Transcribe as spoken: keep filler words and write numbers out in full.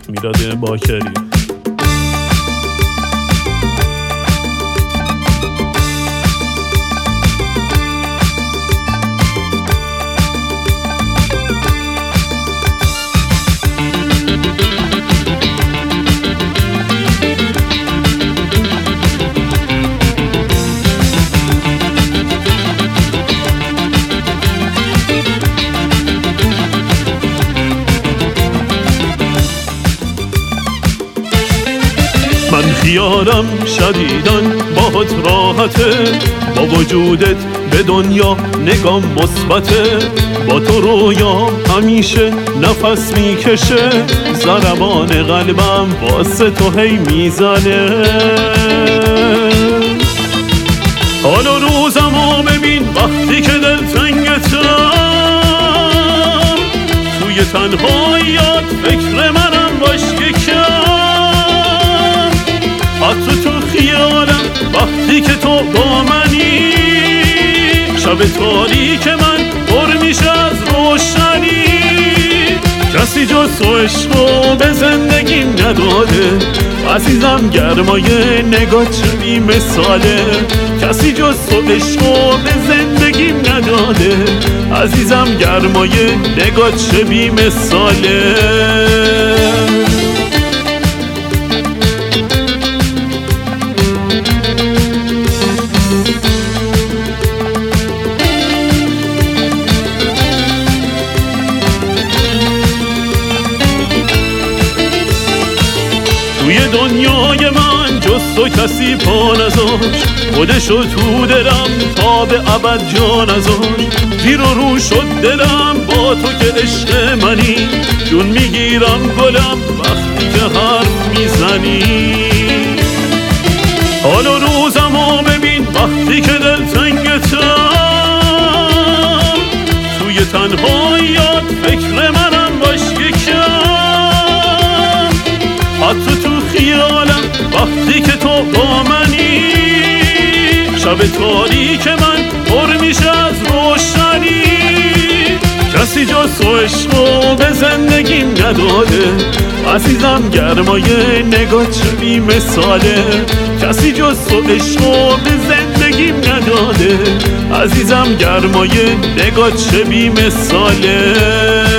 میلاد باکری. من خیالم شدیدن باهات راحته، با وجودت به دنیا نگام مثبته، با تو رویام همیشه نفس میکشه، ضربان قلبم واسه تو هی میزنه. حالا روزمو ببین وقتی که دلتنگتم، توی تنهاییات فکر منم باش یکم، حتی تو خیالم وقتی که تو با منی، شب تاریک من پر میشه از روشنی. کسی جز تو عشقو به زندگیم نداده، عزیزم گرمای نگات چه بی مثاله. کسی جز تو عشقو به زندگیم نداده، عزیزم گرمای نگات چه بی مثاله. توی دنیای من جز تو کسی پا نذاشت، خودشو تو دلم تا به ابد جا نذاشت. زیر و رو شد دلم با تو که عشق منی، جون میگیرم گلم وقتی که حرف میزنی. حالا روزمو ببین وقتی که دلتنگتم، توی تنهاییات فکر منم باش یکم، حتی تو خیالم وقتی که تو با منی، شب تاریک من پر میشه از روشنی. کسی جز تو عشقو به زندگیم نداده، عزیزم گرمای نگات چه بی مثاله. کسی جز تو عشقو به زندگیم نداده، عزیزم گرمای نگات چه بی مثاله.